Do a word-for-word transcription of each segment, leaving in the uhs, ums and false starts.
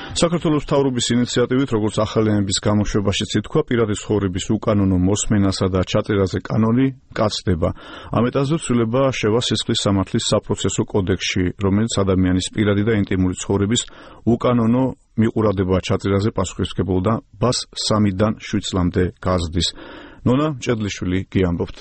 საქართველოს მთავრობის ინიციატივით, როგორც ახალი ენების გამოშვებაშიც ითქვა, პირადი ცხოვრების უკანონო მოსმენასა და ჩაწერაზე კანონი მკაცდება. ამ ეტაპზე ცვლილება შევა სისხლის სამართლის საპროცესო კოდექსში, რომელიც ადამიანის პირადი და ინტიმური ცხოვრების უკანონო მიყურადება ჩაწერაზე პასუხისმგებლობას სამიდან შვიდ წლამდე გაზრდის. ნონა მჭედლიშვილი გიამბობთ.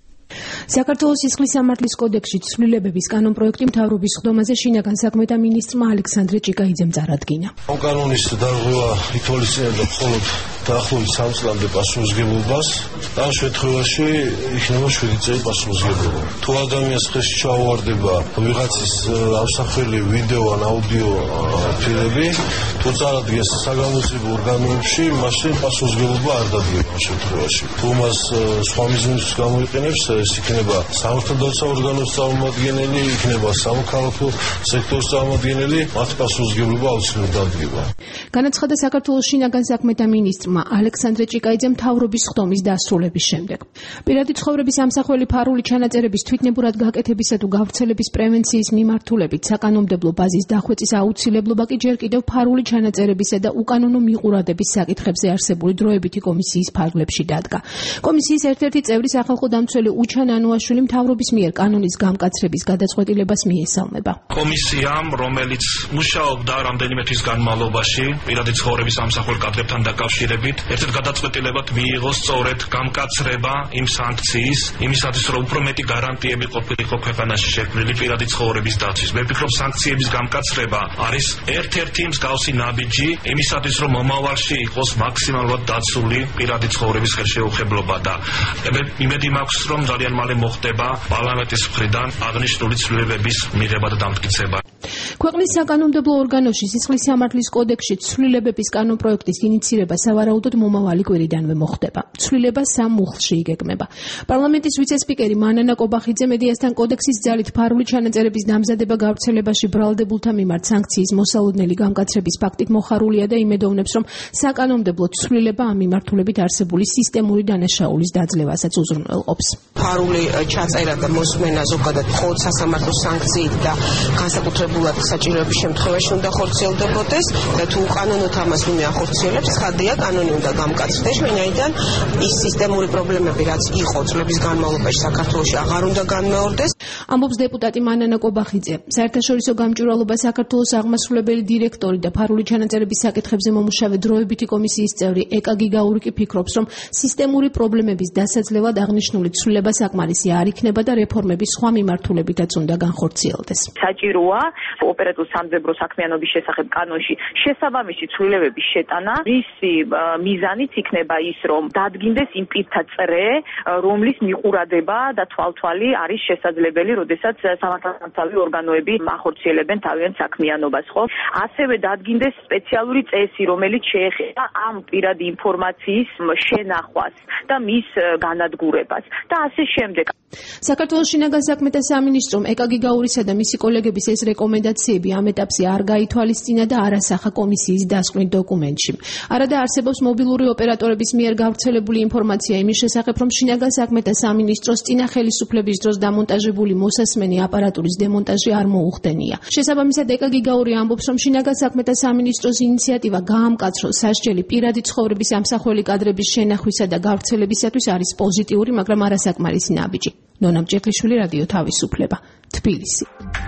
საქართველოს სისხლის სამართლის კოდექსში ცვლილებების კანონპროექტი მთავრობის ხდომაზე შინაგან საქმეთა მინისტრმა ალექსანდრე ჭიკაიძემ წარადგინა. ამ კანონის დარღვევა ითვალისწინებდა მხოლოდ დაახლოებით სამ წლამდე პასუხისმგებლობას. ამ შემთხვევაში იქნება შვიდი წელი პასუხისმგებლობა. თუ ადამიანს ხელში ჩაუვარდება ვიღაცის ამსახველი ვიდეო ან აუდიო ფილმები, თუ წარადგენს საგამოძიებო ორგანოებში, მაშინ პასუხისმგებლობა არ დადგება ამ შემთხვევაში. თუ მას სხვა მიზნისთვის გამოიყენებს, ეს იქნება სამართალდაცვა ორგანოს წარმომადგენელი, იქნება სამოქალაქო სექტორის წარმომადგენელი, მათ პასუხისმგებლობა აუცილებლად დადგება. განაცხადა საქართველოს შინაგან საქმეთა მინისტრმა ალექსანდრე ჭიკაიძემ მთავრობის ხდომის დასრულების შემდეგ. პირადი ცხოვრების ამსახველი ფარული ჩანაწერების თვითნებურად გაკეთებისა თუ გავრცელების პრევენციის მიმართულებით საკანონმდებლო ბაზის დახვეწის აუცილებლობა კი ჯერ კიდევ ფარული ჩანაწერებისა და უკანონო მიყურადების საკითხებზე არსებული დროებითი კომისიის ფარგლებში დადგა. კომისიის ერთ-ერთი წევრი სახალხო დამცველი უჩან ანუაშვილი მთავრობის მიერ კანონის გამკაცრების გადაწყვეტილებას მიესალმება. კომისიამ, რომელიც მუშაობდა რამდენიმე თვის განმავლობაში პირადი ცხოვრების ამსახველ კადრებთან დაკავშირებით, ერთ-ერთ გადაწყვეტილებად მიიღო სწორედ გამკაცრება იმ სანქციის, იმისათვის რომ უფრო მეტი გარანტიები ყოფილიყო ქვეყანაში შექმნილი პირადი ცხოვრების დაცვის. მე ვფიქრობ, სანქციების გამკაცრება არის ერთ-ერთი მსგავსი ნაბიჯი იმისათვის, რომ მომავალში იყოს მაქსიმალურად დაცული პირადი ცხოვრების ხელშეუხებლობა და იმედი მაქვს, რომ ძალიან მალე მოხდება პარლამენტის მხრიდან აღნიშნული ცვლილებების მიღება და დამტკიცება. ქვეყნის საკანონმდებლო ორგანოში სისხლის სამართლის კოდექსში ცვლილებების კანონპროექტის ინიცირება სავარაუდოდ მომავალი კვირიდანვე მოხდება. ცვლილება სამ მუხლში იგეგმება. პარლამენტის ვიცე-სპიკერი მანანა კობახიძე მედიასთან კოდექსის ძალით ფარული ჩანაწერების დამზადება გავრცელებაში ბრალდებულთა მიმართ სანქციის მოსალოდნელი გამკაცრების ფაქტით მოხარულია და იმედოვნებს, რომ საკანონმდებლო ცვლილება ამ მიმართულებით არსებული სისტემური დანაშაულის დაძლევასაც უზრუნველყოფს. ფარული ჩაწერა და მოსმენა ზოგადად მხოლოდ სასამართლო სანქციით და განსაკუთრებულად საჭიროების შემთხვევაში უნდა ხორციელდებოდეს და თუ უკანონოდ ამას ვინმე ახორციელებს, ცხადია კანონი უნდა გამკაცრდეს, ვინაიდან ის სისტემური პრობლემები, რაც იყო წლების განმავლობაში საქართველოში, აღარ უნდა განმეორდეს. ამბობს დეპუტატი მანანა კობახიძე. საერთაშორისო გამჭვირვალობა საქართველოს აღმასრულებელი დირექტორი და ფარული ჩანაწერების საკითხებზე მომუშავე დროებითი კომისიის წევრი ეკა გიგაური კი ფიქრობს, რომ სისტემური პრობლემების დასაძლევად აღნიშნული ცვლილება საკმარისი არ იქნება და რეფორმები სხვა მიმართულებითაც უნდა განხორციელდეს. საჭიროა ოპერატულ სამძებრო საქმიანობის შესახებ კანონში შესაბამისი ცვლილებების შეტანა. მისი მიზანიც იქნება ის, რომ დადგინდეს იმ პირთა წრე, რომლის მიყურადება და თვალთვალი არის შესაძლებელი, როდესაც სამართალდამცავი ორგანოები ახორციელებენ თავიანთ საქმიანობას, ხო? ასევე დადგინდეს სპეციალური წესი, რომელიც შეეხება ამ პირადი ინფორმაციის შენახვას და მის განადგურებას და ასე შემდეგ. საქართველოს შინაგან საქმეთა სამინისტრომ ეკა გიგაურისა და მისი კოლეგების ეს რეკომენდაციები ამ ეტაპზე არ გაითვალისწინა და არ ასახა კომისიის დასკვნით დოკუმენტში. არადა არსებობს მობილური ოპერატორების მიერ გავრცელებული ინფორმაცია იმის შესახებ, რომ შინაგან საქმეთა სამინისტროს წინა ხელისუფლების დროს დამონტაჟებული მოსასმენი აპარატურის დემონტაჟი არ მოუხდენია. შესაბამისად, ეკა გიგაური ამბობს, რომ შინაგან საქმეთა სამინისტროს ინიციატივა გაამკაცროს სასჯელი პირადი ცხოვრების ამსახველი კადრების შენახვისა და გავრცელებისათვის არის პოზიტიური, მაგრამ არასაკმარისი ნაბიჯი. ნონა მჭედლიშვილი, რადიო თავისუფლება, თბილისი.